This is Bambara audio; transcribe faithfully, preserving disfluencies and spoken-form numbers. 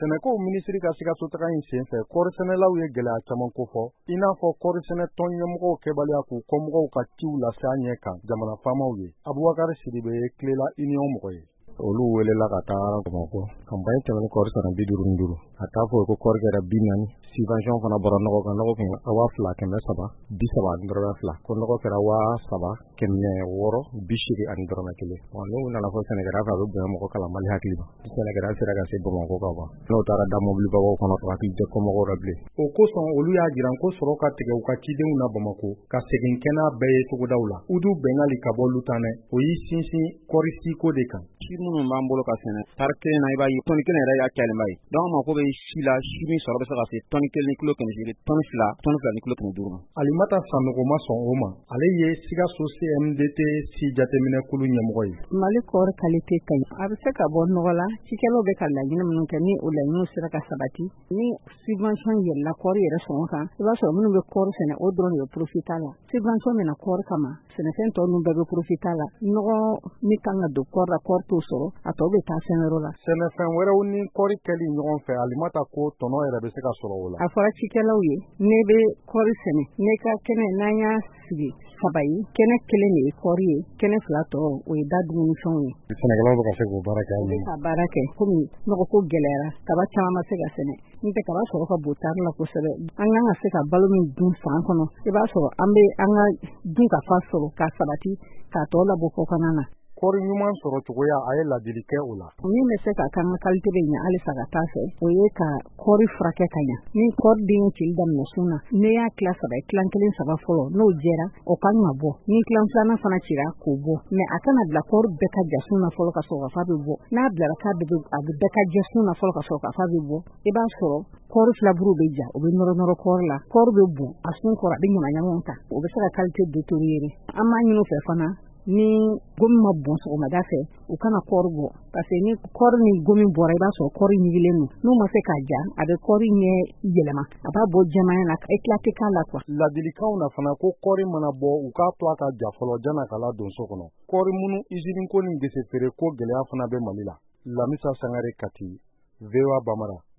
Sɛnɛkow minisiri ka Sikaso taga in senfɛ kɔɔrisɛnɛlaw ye gɛlɛya caman kofɔ, i n'a fɔ kɔɔrisɛnɛ tɔn ɲɛmɔgɔw kɛbaliya k'u kɔmɔgɔw ka ciw lase a ɲɛ kan jamana faamaw ye. Abubakar Sidibe ye Tilela Union mɔgɔ ye. Olu welela ka taa Bamakɔ campagne tɛmɛnen kɔɔri sara bi duuru ni duuru a t'a fɔ ko kɔɔri kɛra bi naani subvention fana bɔra nɔgɔ kan nɔgɔ kun waa fila kɛmɛ saba bi saba ani dɔrɔmɛ fila ko nɔgɔ kɛra waa saba kɛmɛ wɔɔrɔ bi seegin ani dɔrɔmɛ kelen n'u nana fɔ sɛnɛkɛla fɛ a bɛ bonya mɔgɔ kala Mali hakili ma sɛnɛkɛla sera ka se Bamakɔ ka ban n'o taara da mobilibaw kɔnɔ hakili tɛ kɔmɔgɔw la bilen. O kosɔn olu y'a jiran ko sɔrɔ ka tigɛ u ka cidenw na Bamakɔ ka segin kɛnɛ bɛɛ ye togodaw la. Udu Bɛngali ka bɔ Lutanɛ o y'i sinsin kɔɔri siko de kan. Si minnu b'an bolo ka sɛnɛ tari kelen na i b'a ye tɔni kelen yɛrɛ y'a cɛlenba ye donc an mako bɛ si la si min sɔrɔ bɛ se ka se tɔni kelen ni kilo kɛmɛ seegin tɔni fila tɔni fila ni kilo kɛmɛ duuru ma. Alimata Sanogo ma sɔn o ma ale ye Sikaso C M D T si jateminɛ kulu ɲɛmɔgɔ ye. Mali kɔɔri kalite ka ɲi a bɛ se ka bɔ nɔgɔ la cikɛlaw bɛ ka laɲini minnu kɛ ni o laɲiniw sera ka sabati ni subvention yɛlɛla kɔɔri yɛrɛ sɔngɔ kan i b'a sɔrɔ minnu bɛ kɔɔri sɛnɛ o dɔrɔn de bɛ profita la subvention bɛ na kɔɔri kama sɛnɛfɛn tɔw ninnu bɛɛ bɛ profita la nɔgɔ min kan ka don kɔɔri la kɔɔri t'o sɔrɔ a tɔw bɛ taa fɛn wɛrɛ la. Sɛnɛfɛn wɛrɛw ni kɔɔri kɛli ɲɔgɔn fɛ Alimata ko tɔnɔ yɛrɛ bɛ se ka sɔrɔ o la. A fɔra cikɛlaw ye ne bɛ kɔɔri sɛnɛ ne ka kɛnɛ n'an y'a sigi saba ye kɛnɛ kelen de ye kɔɔri ye kɛnɛ fila tɔ o ye da dumunifɛnw ye. Sɛnɛkɛlaw bɛ ka se k'o baara kɛ. U bɛ ka baara kɛ komi nɔgɔ ko gɛlɛyara kaba caman ma se ka sɛnɛ n tɛ kaba sɔrɔ ka bon tari la kosɛbɛ an kan ka se ka balo min dun san kɔnɔ i b'a sɔrɔ an bɛ an ka dun ka fa sɔrɔ ka sabati k'a tɔ labɔ kɔkan na. Kɔɔri ɲuman sɔrɔ cogoya a ye ladili kɛ o la. Min bɛ se ka kan ka kalite bɛ ɲɛ halisa ka taa fɛ o ye ka kɔɔri furakɛ ka ɲɛ ni kɔɔri den cili daminɛ sun na ne y'a tila saba ye tilan kelen saba fɔlɔ n'o jɛra o kan ka bɔ ni tilan filanan fana cira k'o bɔ mɛ a kana bila kɔɔri bɛɛ ka ja sun na fɔlɔ ka sɔrɔ ka fa bɛ bɔ n'a bilara k'a bɛ a bɛ bɛɛ ka jɛ sun na fɔlɔ ka sɔrɔ ka fa bɛ bɔ i b'a sɔrɔ kɔɔri filaburu bɛ ja o bɛ nɔrɔ nɔrɔ kɔɔri la kɔɔri bɛ bon a sun kɔrɔ a bɛ ɲama ɲamaw ta o bɛ se ka kalite détériorer an b'a ɲini u fɛ fana ni gomi ma bon sɔgɔmada fɛ u kana kɔɔri bɔ parce que ni kɔɔri ni gomi bɔra i b'a sɔrɔ kɔɔri ɲigilen don n'u ma se k'a ja a bɛ kɔɔri ɲɛ yɛlɛma a b'a bɔ jɛmanya na éclater k'a la quoi. Ladilikanw na fana ko kɔɔri mana bɔ u k'a to a ka ja fɔlɔ jan'a ka ladon so kɔnɔ. Kɔɔri minnu usine ko ni gese feere ko gɛlɛya fana bɛ Mali la. Lamisa Sangare Kati, V O A Bamara.